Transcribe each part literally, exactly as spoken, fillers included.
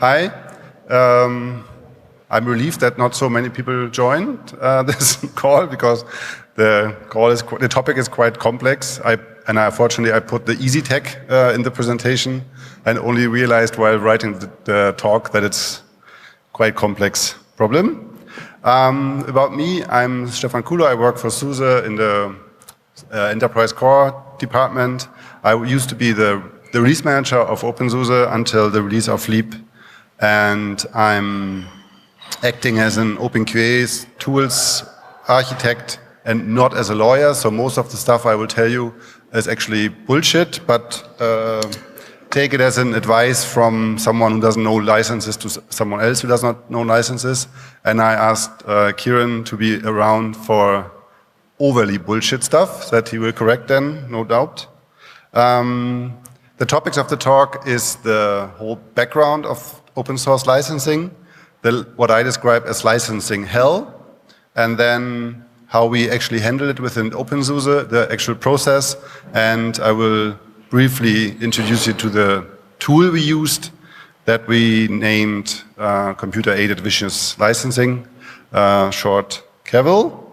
Hi. Um, I'm relieved that not so many people joined uh, this call because the call is the topic is quite complex. I, and I, unfortunately, I put the easy tech uh, in the presentation and only realized while writing the, the talk that it's quite complex problem. Um, about me, I'm Stefan Kuhler. I work for SUSE in the uh, Enterprise Core department. I used to be the, the release manager of OpenSUSE until the release of Leap. And I'm acting as an OpenQA tools architect and not as a lawyer. So most of the stuff I will tell you is actually bullshit, but uh, take it as an advice from someone who doesn't know licenses to someone else who does not know licenses. And I asked uh, Kieran to be around for overly bullshit stuff that he will correct then, no doubt. Um, the topics of the talk is the whole background of open source licensing, the, what I describe as licensing hell, and then how we actually handle it within OpenSUSE, the actual process, and I will briefly introduce you to the tool we used that we named uh, Computer-Aided Vicious Licensing, uh, short C A V L.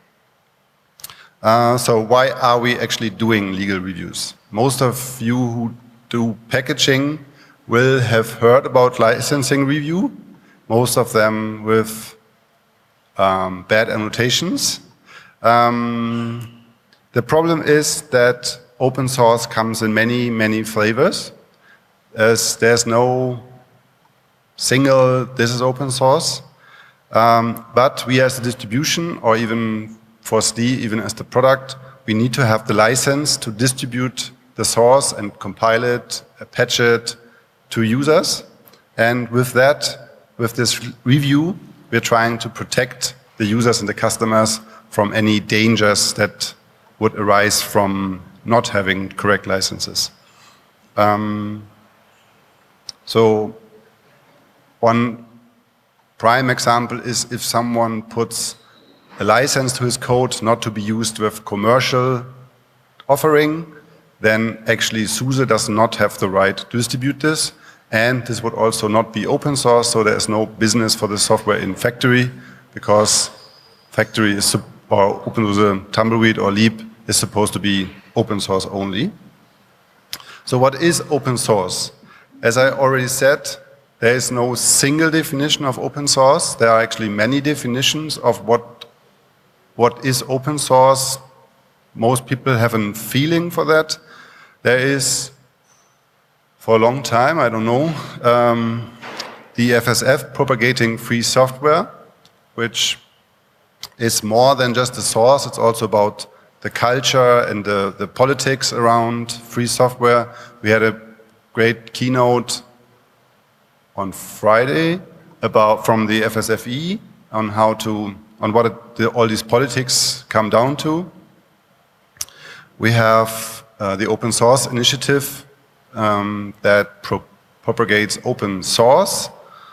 Uh, so why are we actually doing legal reviews? Most of you who do packaging will have heard about licensing review, most of them with um, bad annotations. Um, the problem is that open source comes in many, many flavors. As there's no single, this is open source. Um, but we as a distribution, or even for S D, even as the product, we need to have the license to distribute the source and compile it, patch it, to users, and with that, with this review, we're trying to protect the users and the customers from any dangers that would arise from not having correct licenses. Um, so one prime example is if someone puts a license to his code not to be used with commercial offering, then actually SUSE does not have the right to distribute this. And this would also not be open source, so there is no business for the software in factory, because factory is, or OpenSUSE, Tumbleweed or Leap is supposed to be open source only. So what is open source? As I already said, there is no single definition of open source. There are actually many definitions of what, what is open source. Most people have a feeling for that. There is, for a long time, I don't know, um, the F S F propagating free software, which is more than just the source. It's also about the culture and the, the politics around free software. We had a great keynote on Friday about from the F S F E on how to, on what it, the, all these politics come down to. We have uh, the open source initiative um, that pro propagates open source,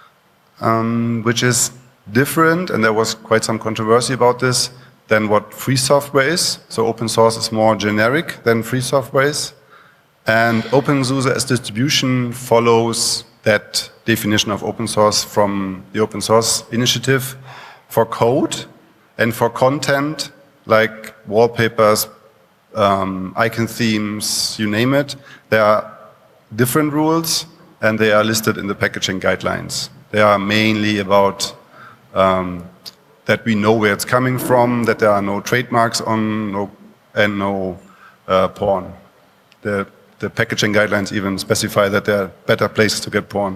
um, which is different, and there was quite some controversy about this, than what free software is. So open source is more generic than free software is. And OpenSUSE as distribution follows that definition of open source from the open source initiative for code and for content like wallpapers, Um, icon themes, you name it. There are different rules and they are listed in the packaging guidelines. They are mainly about um, that we know where it's coming from, that there are no trademarks on, no, and no uh, porn. The, the packaging guidelines even specify that there are better places to get porn.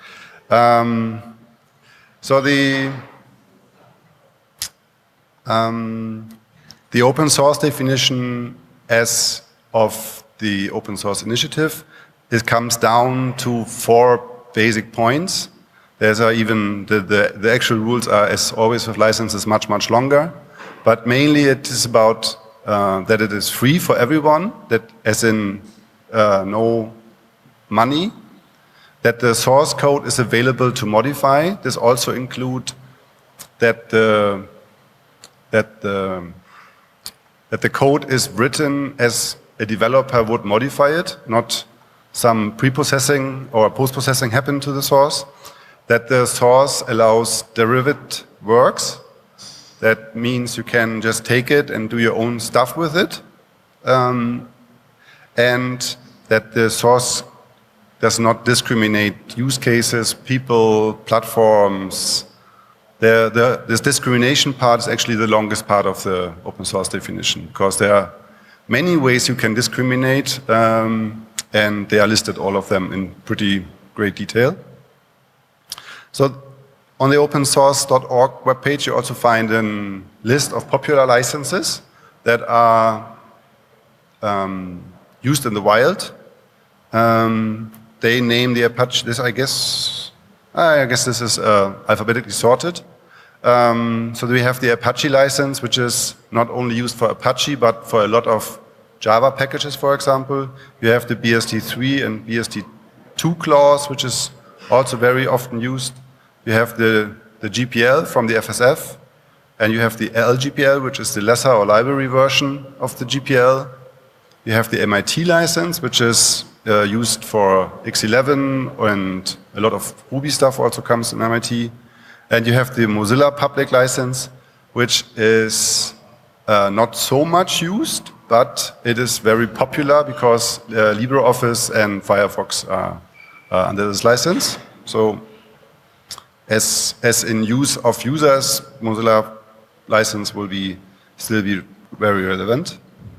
Um, so the um, The open source definition as of the open source initiative, it comes down to four basic points. There's uh, even, the, the, the actual rules are, as always with licenses, much, much longer. But mainly it is about uh, that it is free for everyone, that as in uh, no money, that the source code is available to modify. This also includes that the, that the that the code is written as a developer would modify it, not some pre-processing or post-processing happen to the source. that the source allows derivative works. That means you can just take it and do your own stuff with it. Um, and that the source does not discriminate use cases, people, platforms. The, the, this discrimination part is actually the longest part of the open source definition, because there are many ways you can discriminate, um, and they are listed, all of them, in pretty great detail. So on the open source dot org webpage, you also find a list of popular licenses that are um, used in the wild. Um, they name the Apache, this I guess, I guess this is uh, alphabetically sorted. Um, so we have the Apache license, which is not only used for Apache, but for a lot of Java packages, for example. You have the B S D three and B S D two clause, which is also very often used. You have the, the G P L from the F S F, and you have the L G P L, which is the lesser or library version of the G P L. You have the M I T license, which is uh, used for X eleven, and a lot of Ruby stuff also comes in M I T. And you have the Mozilla public license, which is uh, not so much used, but it is very popular because uh, LibreOffice and Firefox are uh, under this license. So as, as in use of users, Mozilla license will be still be very relevant.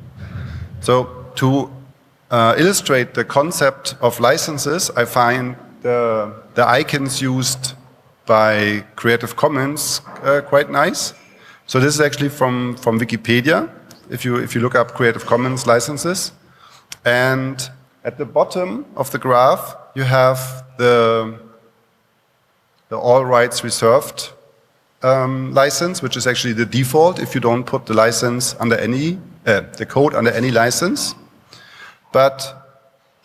So to uh, illustrate the concept of licenses, I find the, the icons used by Creative Commons uh, quite nice. So this is actually from, from Wikipedia, if you, if you look up Creative Commons licenses. And at the bottom of the graph, you have the, the all rights reserved um, license, which is actually the default if you don't put the license under any, uh, the code under any license. But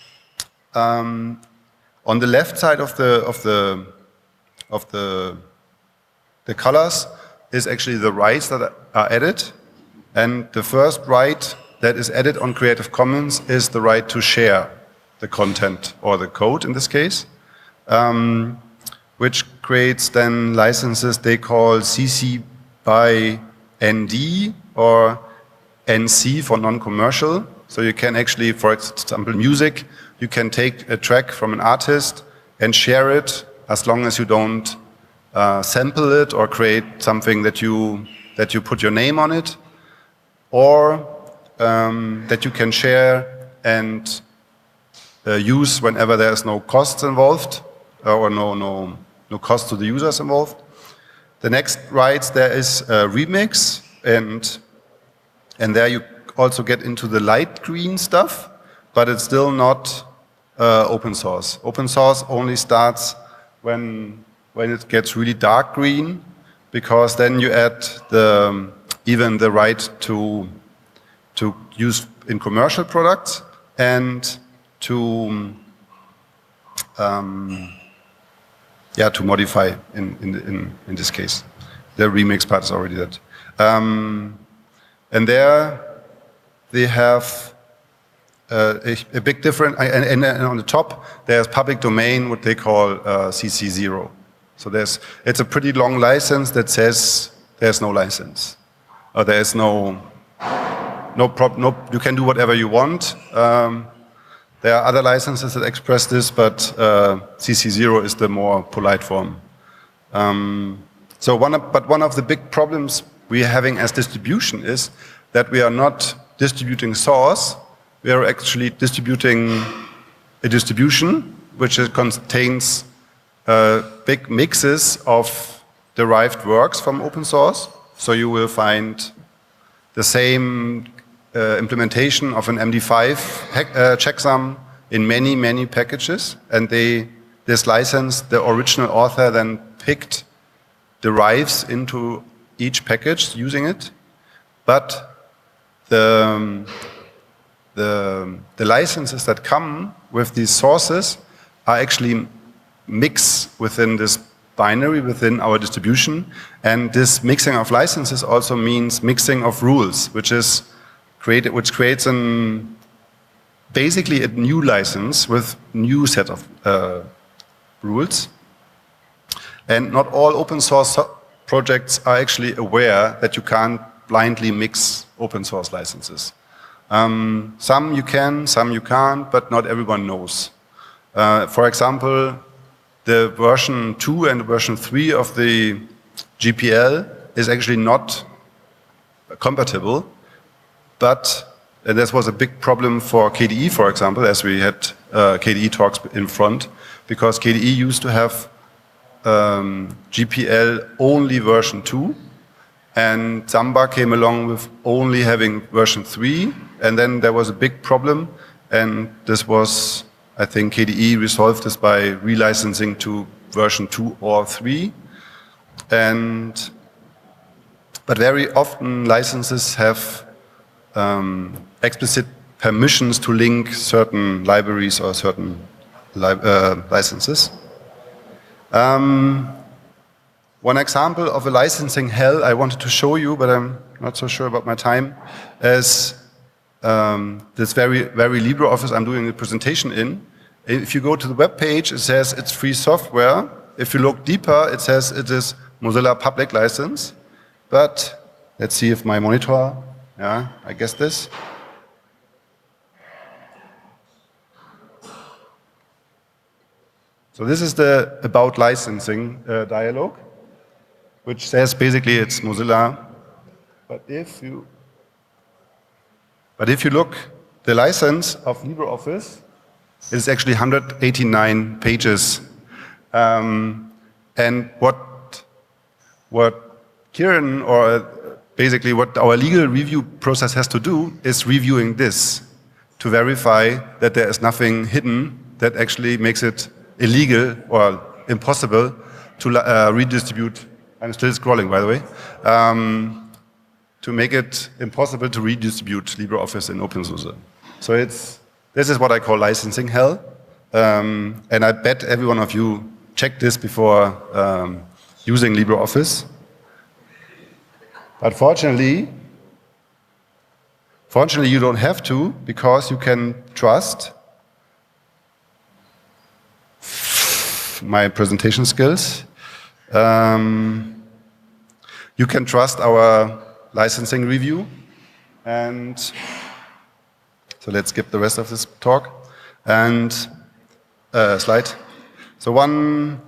um, on the left side of the, of the of the, the colors is actually the rights that are added. And the first right that is added on Creative Commons is the right to share the content, or the code in this case, um, which creates then licenses they call C C by N D or N C for non-commercial. So you can actually, for example, music, you can take a track from an artist and share it, as long as you don't uh, sample it or create something that you, that you put your name on it, or um, that you can share and uh, use whenever there's no costs involved, uh, or no, no, no cost to the users involved. The next rights, there is a remix, and, and there you also get into the light green stuff, but it's still not uh, open source. Open source only starts when, when it gets really dark green, because then you add the, even the right to, to use in commercial products, and to, um, yeah, to modify in, in, in, in this case. The remix part is already that. Um, and there they have Uh, a, a big difference, and, and, and on the top there's public domain, what they call uh, C C zero. So there's, it's a pretty long license that says there's no license, or there's no, no, prob no, you can do whatever you want. Um, there are other licenses that express this, but uh, C C zero is the more polite form. Um, so one of, but one of the big problems we are having as distribution is that we are not distributing source. We are actually distributing a distribution which contains uh, big mixes of derived works from open source. So you will find the same uh, implementation of an M D five uh, checksum in many, many packages. And they, this license, the original author then picked derives into each package using it. But the, um, The, the licenses that come with these sources are actually mixed within this binary, within our distribution. And this mixing of licenses also means mixing of rules, which is created, which creates an, basically a new license with new set of uh, rules. And not all open source projects are actually aware that you can't blindly mix open source licenses. Um, some you can, some you can't, but not everyone knows. Uh, for example, the version two and version three of the G P L is actually not compatible, but and this was a big problem for K D E, for example, as we had uh, K D E talks in front, because K D E used to have um, G P L only version two, and Samba came along with only having version three, and then there was a big problem, and this was, I think K D E resolved this by relicensing to version two or three, and but very often licenses have um, explicit permissions to link certain libraries or certain li uh, licenses. Um, one example of a licensing hell I wanted to show you, but I'm not so sure about my time, is um, this very, very LibreOffice I'm doing a presentation in. If you go to the web page, it says it's free software. If you look deeper, it says it is Mozilla public license. But let's see if my monitor, yeah, I guess this. So this is the about licensing uh, dialog, which says basically it's Mozilla. But if you, but if you look, the license of LibreOffice is actually one hundred eighty-nine pages. Um, and what, what Kieran, or basically what our legal review process has to do, is reviewing this to verify that there is nothing hidden that actually makes it illegal or impossible to uh, redistribute. I'm still scrolling, by the way. Um, to make it impossible to redistribute LibreOffice in OpenSUSE. So it's, this is what I call licensing hell. Um, and I bet every one of you checked this before um, using LibreOffice. But fortunately, fortunately you don't have to, because you can trust my presentation skills. Um, you can trust our licensing review. And so let's skip the rest of this talk. And uh, slide. So one,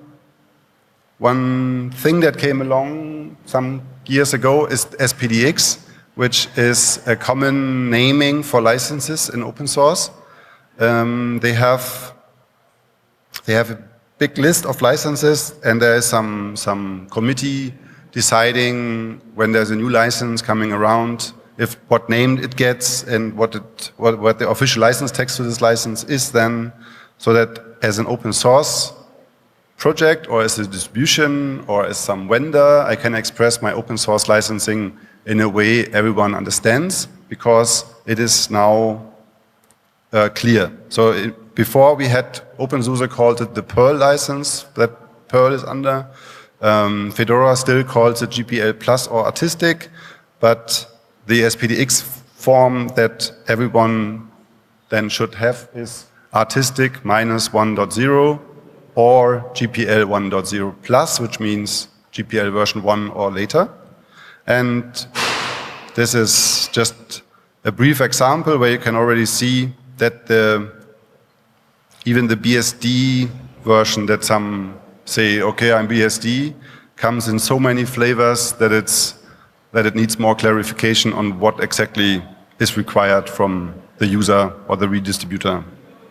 one thing that came along some years ago is S P D X, which is a common naming for licenses in open source. Um, they have, they have a big list of licenses, and there is some, some committee deciding when there's a new license coming around, if what name it gets and what, it, what, what the official license text to this license is then, so that as an open source project or as a distribution or as some vendor, I can express my open source licensing in a way everyone understands, because it is now uh, clear. So it, before we had OpenSUSE called it the Perl license that Perl is under. Um, Fedora still calls it G P L Plus or Artistic, but the S P D X form that everyone then should have is Artistic minus one point zero or G P L one point zero plus, which means G P L version one or later. And this is just a brief example where you can already see that the even the B S D version that some say, okay, I'm B S D, comes in so many flavors that it's that it needs more clarification on what exactly is required from the user or the redistributor.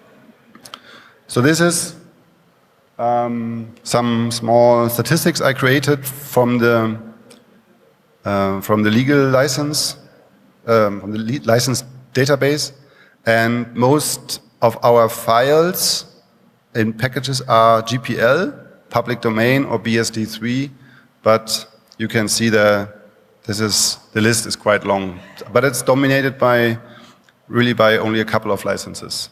So this is um, some small statistics I created from the uh, from the legal license, um, from the license database, and most of our files in packages are G P L, public domain, or B S D three, but you can see the this is the list is quite long, but it's dominated by really by only a couple of licenses.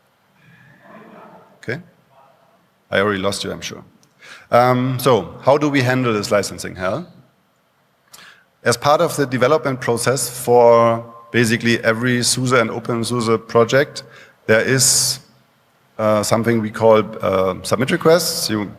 Okay, I already lost you, I'm sure. Um, so how do we handle this licensing hell? As part of the development process for basically every SUSE and OpenSUSE project, there is uh, something we call uh, submit requests. You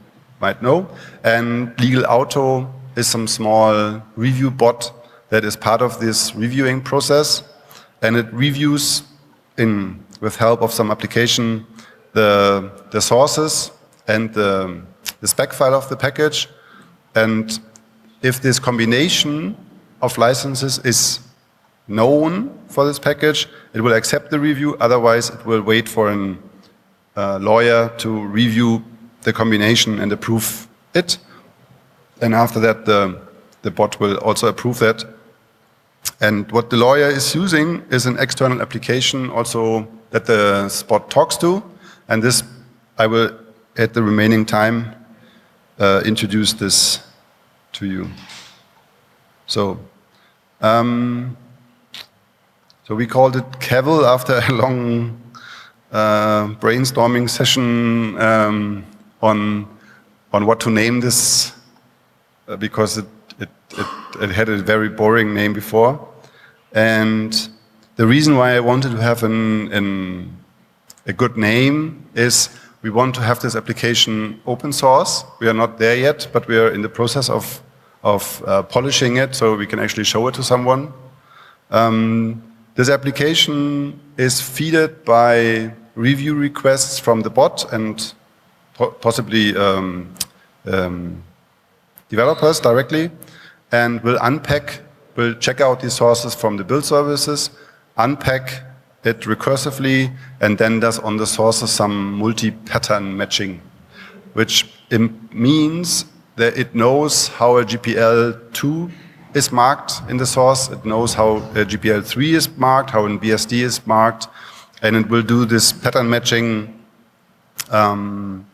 might know. And Legal Auto is some small review bot that is part of this reviewing process. And it reviews, in, with help of some application, the, the sources and the, the spec file of the package. And if this combination of licenses is known for this package, it will accept the review. Otherwise, it will wait for a uh, lawyer to review the combination and approve it. And after that, the, the bot will also approve that. And what the lawyer is using is an external application also that the bot talks to. And this, I will, at the remaining time, uh, introduce this to you. So, um, so we called it Cavil after a long uh, brainstorming session um, on on what to name this, uh, because it, it it it had a very boring name before, and the reason why I wanted to have an, an a good name is we want to have this application open source. We are not there yet, but we are in the process of of uh, polishing it so we can actually show it to someone. Um, this application is fed by review requests from the bot and po possibly um, um, developers directly, and will unpack, will check out the sources from the build services, unpack it recursively, and then does on the sources some multi-pattern matching, which means that it knows how a G P L two is marked in the source, it knows how a G P L three is marked, how an B S D is marked, and it will do this pattern matching um,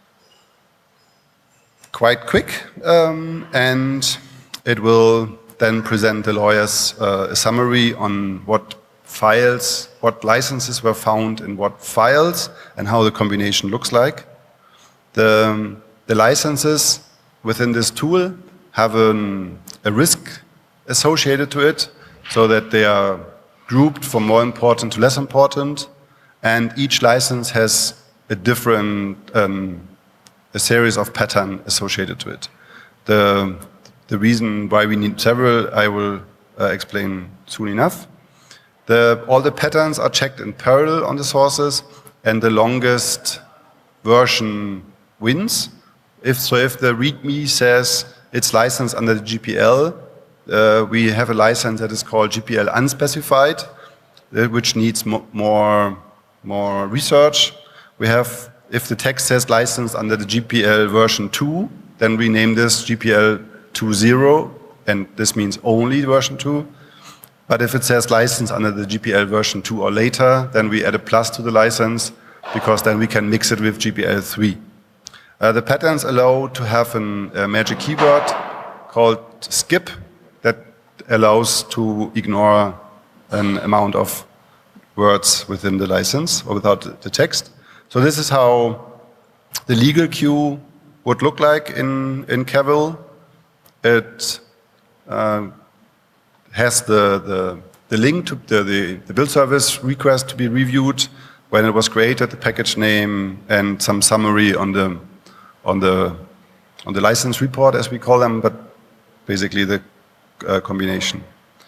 quite quick, um, and it will then present the lawyers uh, a summary on what files, what licenses were found in what files, and how the combination looks like. The, the licenses within this tool have an, a risk associated to it, so that they are grouped from more important to less important, and each license has a different, um, a series of patterns associated to it. The, the reason why we need several, I will uh, explain soon enough. The, all the patterns are checked in parallel on the sources, and the longest version wins. If, so if the README says it's licensed under the G P L, uh, we have a license that is called G P L unspecified, uh, which needs mo more, more research. We have, if the text says licensed under the G P L version two, then we name this G P L two point zero, and this means only version two. But if it says licensed under the G P L version two or later, then we add a plus to the license, because then we can mix it with G P L three. Uh, the patterns allow to have an, a magic keyword called skip that allows to ignore an amount of words within the license or without the text. So this is how the legal queue would look like in, in Cavil. It uh, has the, the, the link to the, the, the build service request to be reviewed, when it was created, the package name, and some summary on the on the on the license report, as we call them, but basically the uh, combination.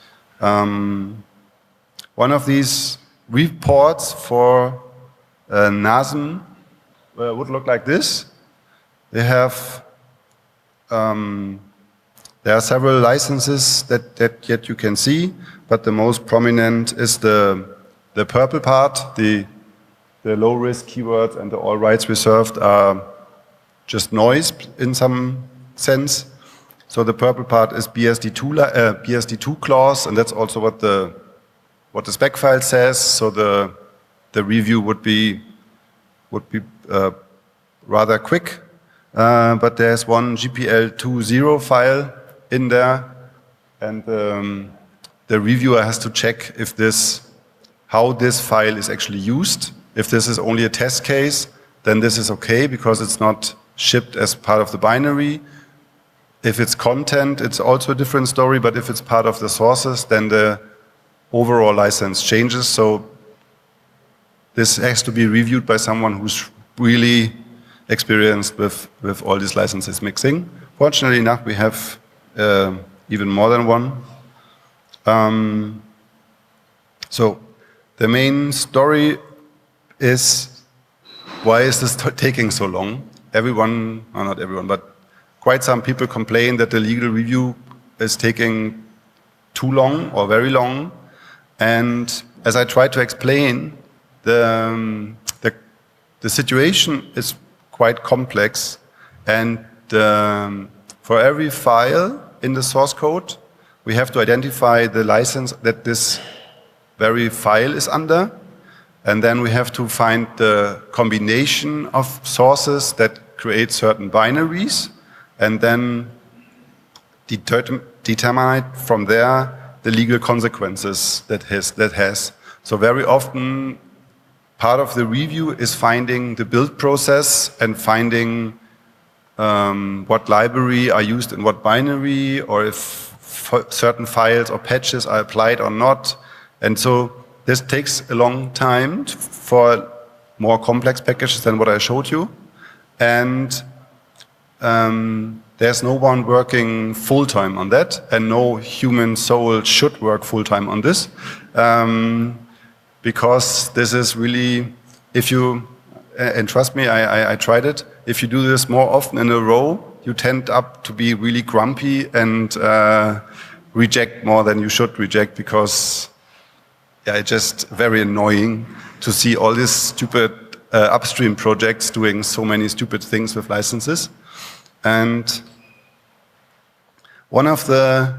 Um, one of these reports for uh, NASM uh, would look like this. They have um, there are several licenses that that yet you can see, but the most prominent is the the purple part. The the low risk keywords and the all rights reserved are just noise in some sense. So the purple part is B S D two, uh, B S D two clause, and that's also what the what the spec file says. So the the review would be would be uh, rather quick. Uh, but there's one G P L two point zero file in there, and um, the reviewer has to check if this how this file is actually used. If this is only a test case, then this is okay because it's not shipped as part of the binary. If it's content, it's also a different story, but if it's part of the sources, then the overall license changes. So this has to be reviewed by someone who's really experienced with, with all these licenses mixing. Fortunately enough, we have uh, even more than one. Um, so the main story is, why is this taking so long? Everyone, or not everyone, but quite some people complain that the legal review is taking too long or very long. And as I tried to explain, the, um, the, the situation is quite complex. And um, for every file in the source code, we have to identify the license that this very file is under. And then we have to find the combination of sources that create certain binaries, and then determine, determine from there the legal consequences that has, that has. So very often, part of the review is finding the build process and finding um, what library are used in what binary, or if certain files or patches are applied or not. And so this takes a long time for more complex packages than what I showed you. And um, there's no one working full-time on that, and no human soul should work full-time on this. Um, because this is really, if you, and trust me, I, I, I tried it, if you do this more often in a row, you tend up to be really grumpy and uh, reject more than you should reject, because yeah, it's just very annoying to see all these stupid uh, upstream projects doing so many stupid things with licenses. And one of the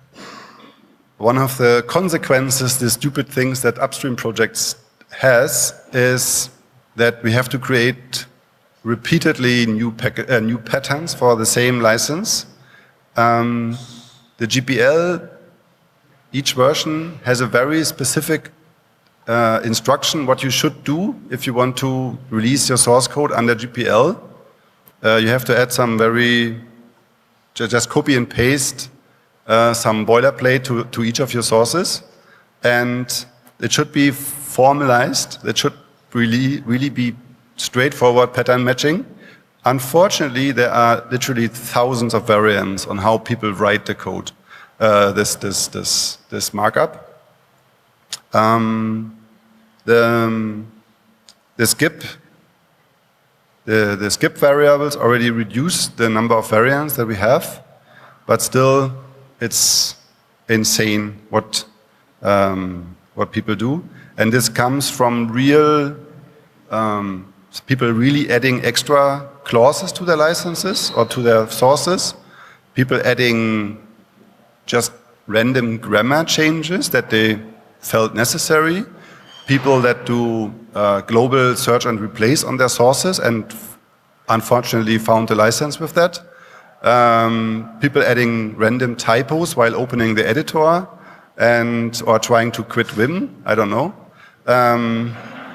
one of the consequences, the stupid things that upstream projects has, is that we have to create repeatedly new, uh, new patterns for the same license. Um, the G P L, each version has a very specific uh, instruction what you should do if you want to release your source code under G P L. Uh, you have to add some very, just copy and paste uh, some boilerplate to, to each of your sources. And it should be formalized. It should really, really be straightforward pattern matching. Unfortunately, there are literally thousands of variants on how people write the code, uh, this, this, this, this markup. Um, the, um, the skip, the, the skip variables already reduce the number of variants that we have, but still it's insane what, um, what people do. And this comes from real, um, people really adding extra clauses to their licenses or to their sources, people adding just random grammar changes that they felt necessary, people that do uh, global search and replace on their sources and unfortunately found a license with that, um, people adding random typos while opening the editor and or trying to quit Vim, I don't know. Um,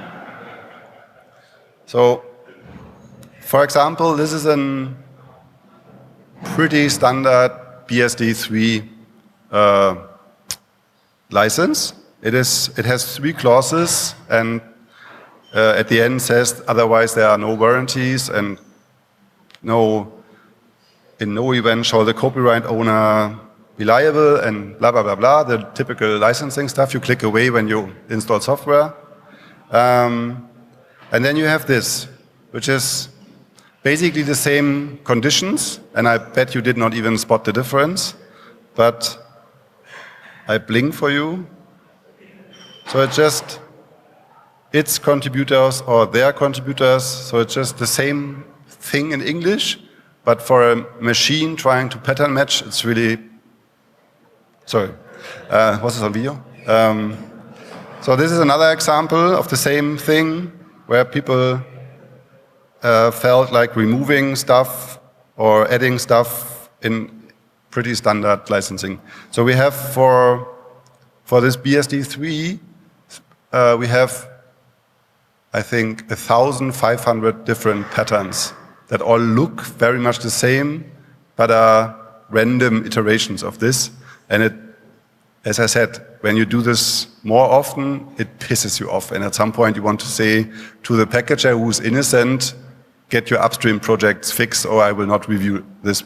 so, for example, this is a pretty standard B S D three uh, license. It is. It has three clauses, and uh, at the end says otherwise there are no warranties and no. In no event shall the copyright owner be liable and blah blah blah blah. The typical licensing stuff you click away when you install software. Um, and then you have this, which is basically the same conditions, and I bet you did not even spot the difference, but I blink for you. So it's just its contributors or their contributors, so it's just the same thing in English, but for a machine trying to pattern match, it's really, sorry, uh, was this on video? Um, so this is another example of the same thing where people uh, felt like removing stuff or adding stuff in pretty standard licensing. So we have for, for this B S D three, uh, we have, I think, one thousand five hundred different patterns that all look very much the same, but are random iterations of this. And it, as I said, when you do this more often, it pisses you off. And at some point you want to say to the packager who's innocent, get your upstream projects fixed, or I will not review this.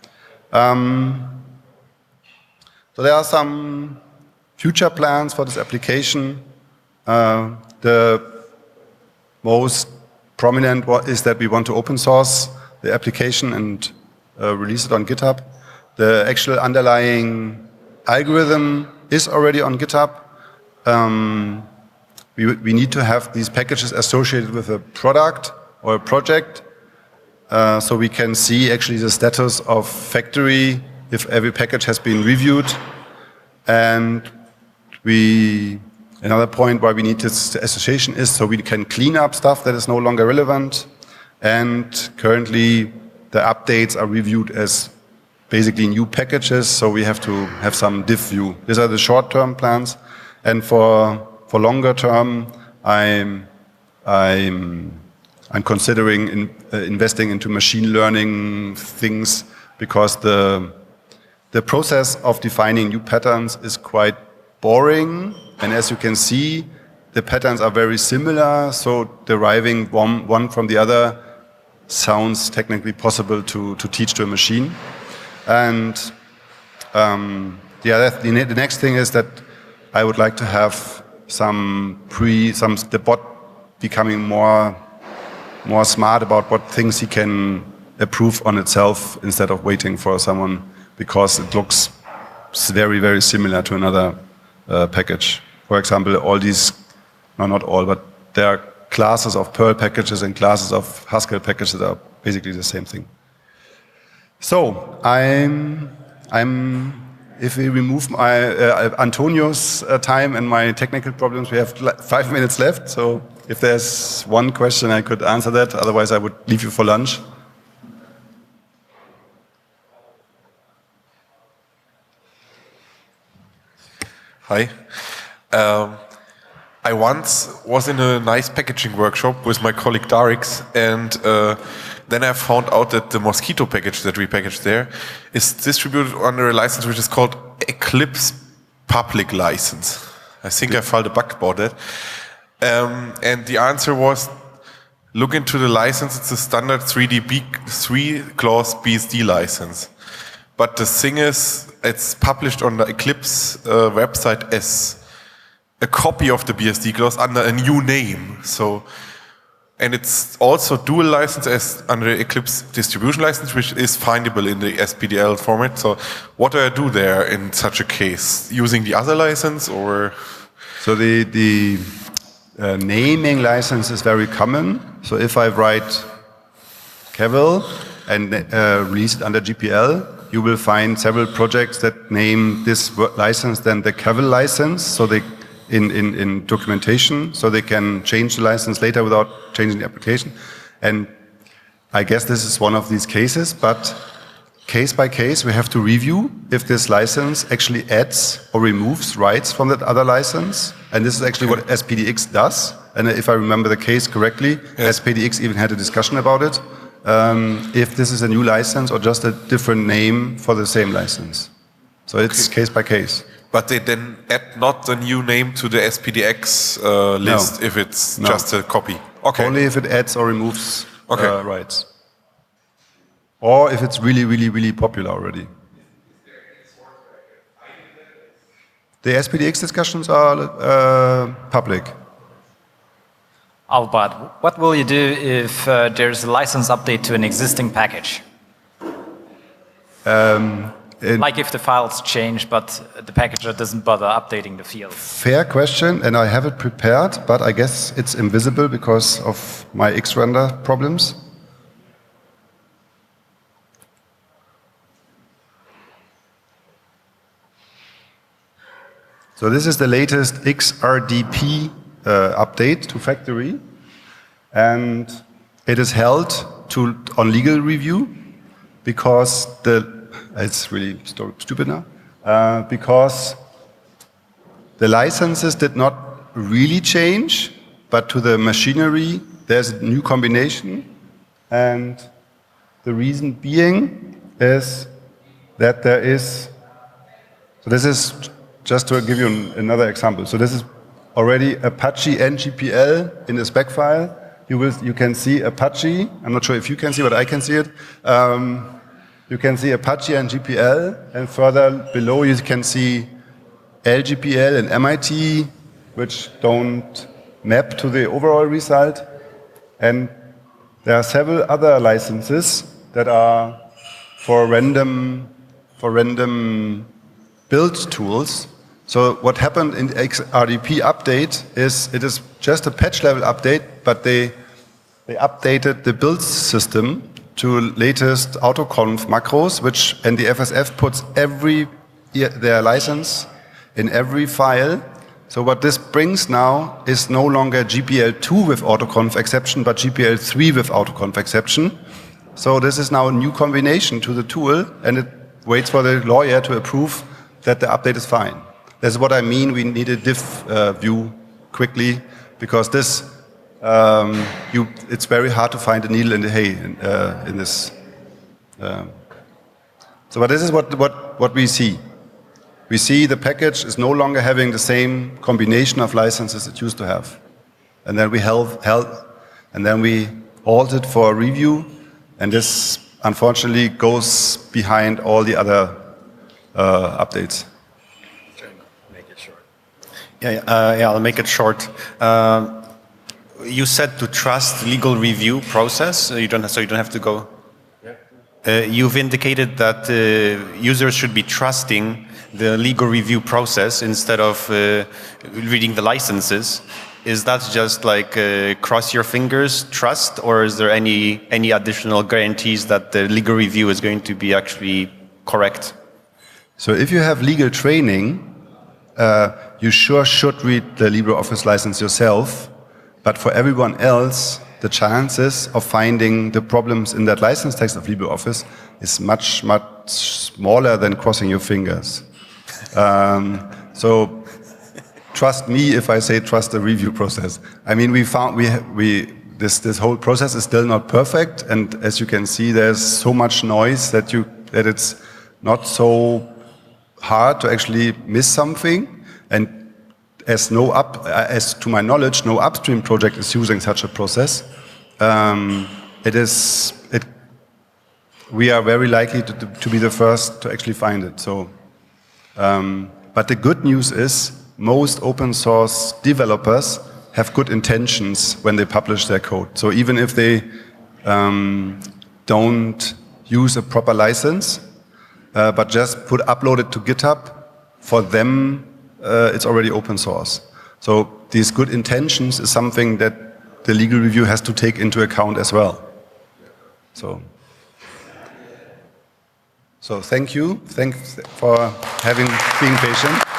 Um, so there are some future plans for this application. Uh, the most prominent one is that we want to open source the application and uh, release it on GitHub. The actual underlying algorithm is already on GitHub. Um, we, we need to have these packages associated with a product or a project, uh, so we can see actually the status of factory if every package has been reviewed. And we, another point why we need this association is so we can clean up stuff that is no longer relevant. And currently the updates are reviewed as basically new packages, so we have to have some diff view. These are the short-term plans. And for, for longer term, I'm, I'm, I'm considering in, uh, investing into machine learning things, because the, the process of defining new patterns is quite boring. And as you can see, the patterns are very similar, so deriving one, one from the other sounds technically possible to, to teach to a machine. And um, the, other, the, ne the next thing is that I would like to have some pre, some the bot becoming more, more smart about what things he can approve on itself instead of waiting for someone, because it looks very, very similar to another uh, package. For example, all these, no, not all, but there are classes of Perl packages and classes of Haskell packages that are basically the same thing. So, I'm, I'm, if we remove my, uh, Antonio's uh, time and my technical problems, we have five minutes left. So, if there's one question, I could answer that. Otherwise, I would leave you for lunch. Hi. Um, I once was in a nice packaging workshop with my colleague Darix, and uh, then I found out that the Mosquito package that we packaged there is distributed under a license which is called Eclipse Public License. I think I filed a bug about that. Um, and the answer was, look into the license, it's a standard three D B, three clause B S D license. But the thing is, it's published on the Eclipse uh, website as a copy of the B S D clause under a new name. So, and it's also dual license as under the Eclipse distribution license, which is findable in the S P D L format. So, what do I do there in such a case? Using the other license, or? So the the uh, naming license is very common. So if I write Cavill and uh, release it under G P L, you will find several projects that name this license then the Cavill license. So they In, in, in documentation, so they can change the license later without changing the application. And I guess this is one of these cases, but case by case we have to review if this license actually adds or removes rights from that other license. And this is actually what S P D X does. And if I remember the case correctly, yeah. S P D X even had a discussion about it. Um, if this is a new license or just a different name for the same license. So it's okay. Case by case. But they then add not the new name to the S P D X uh, list no. if it's no. just a copy? Okay. Only if it adds or removes okay. uh, rights. Or if it's really, really, really popular already. The S P D X discussions are uh, public. Albert, what will you do if uh, there's a license update to an existing package? Um, Like if the files change, but the packager doesn't bother updating the fields. Fair question, and I have it prepared, but I guess it's invisible because of my Xrender problems. So this is the latest X R D P uh, update to factory, and it is held to on legal review because the It's really stupid now, uh, because the licenses did not really change, but to the machinery there's a new combination, and the reason being is that there is, so this is, just to give you an, another example, so this is already Apache N G P L in the spec file, you will you can see Apache. I'm not sure if you can see, but I can see it. Um, you can see Apache and G P L, and further below you can see L G P L and M I T, which don't map to the overall result. And there are several other licenses that are for random for random build tools. So what happened in X R D P update is it is just a patch level update, but they they updated the build system to latest autoconf macros, which and the F S F puts every their license in every file. So what this brings now is no longer G P L two with autoconf exception, but G P L three with autoconf exception. So this is now a new combination to the tool, and it waits for the lawyer to approve that the update is fine. That's what I mean. We need a diff uh, view quickly, because this, um, you, it's very hard to find a needle in the hay in, uh, in this. Um. So, but this is what, what, what we see. We see the package is no longer having the same combination of licenses it used to have. And then we held, held and then we halted for a review, and this unfortunately goes behind all the other uh, updates. Yeah, uh, yeah, I'll make it short. Uh, you said to trust legal review process. You don't, so you don't have to go. Uh, you've indicated that uh, users should be trusting the legal review process instead of uh, reading the licenses. Is that just like uh, cross your fingers trust, or is there any any additional guarantees that the legal review is going to be actually correct? So if you have legal training, uh, you sure should read the LibreOffice license yourself. But for everyone else, the chances of finding the problems in that license text of LibreOffice is much, much smaller than crossing your fingers. um, so trust me if I say trust the review process. I mean, we found we we this this whole process is still not perfect, and as you can see, there's so much noise that you that it's not so hard to actually miss something. And as no up as to my knowledge, no upstream project is using such a process. Um, it is it. We are very likely to, to, to be the first to actually find it. So, um, but the good news is most open source developers have good intentions when they publish their code. So even if they um, don't use a proper license, uh, but just put upload it to GitHub, for them uh, it's already open source. So these good intentions is something that the legal review has to take into account as well. So, so thank you. Thanks for having being patient.